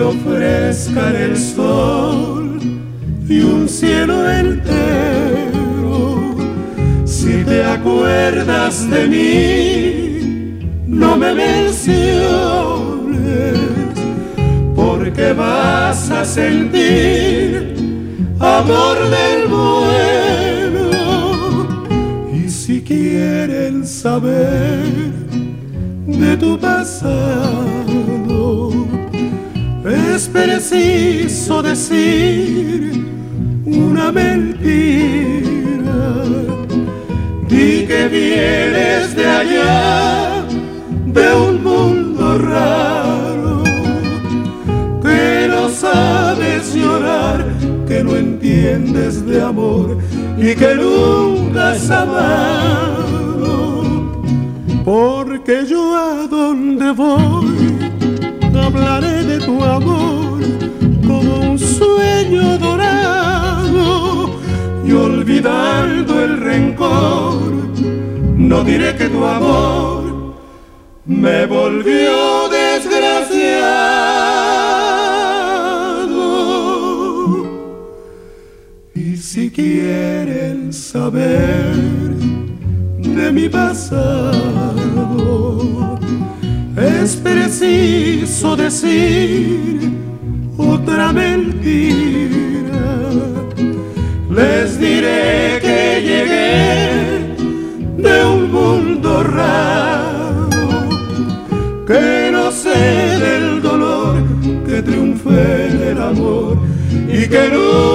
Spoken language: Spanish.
ofrezcan el sol y un cielo entero. Si te acuerdas de mí, no me menciones, porque vas a sentir amor del bueno. Y si quieren saber de tu pasado, es preciso decir una mentira. Di que vienes de allá, de un mundo raro, que no sabes llorar, que no entiendes de amor y que nunca has amado. Porque yo a donde voy hablaré de tu amor como un sueño dorado, y olvidando el rencor no diré que tu amor me volvió desgraciado. Y si quieren saber de mi pasado, es preciso decir otra mentira. Les diré que llegué de un mundo raro, que no sé del dolor, que triunfé en el amor y que nunca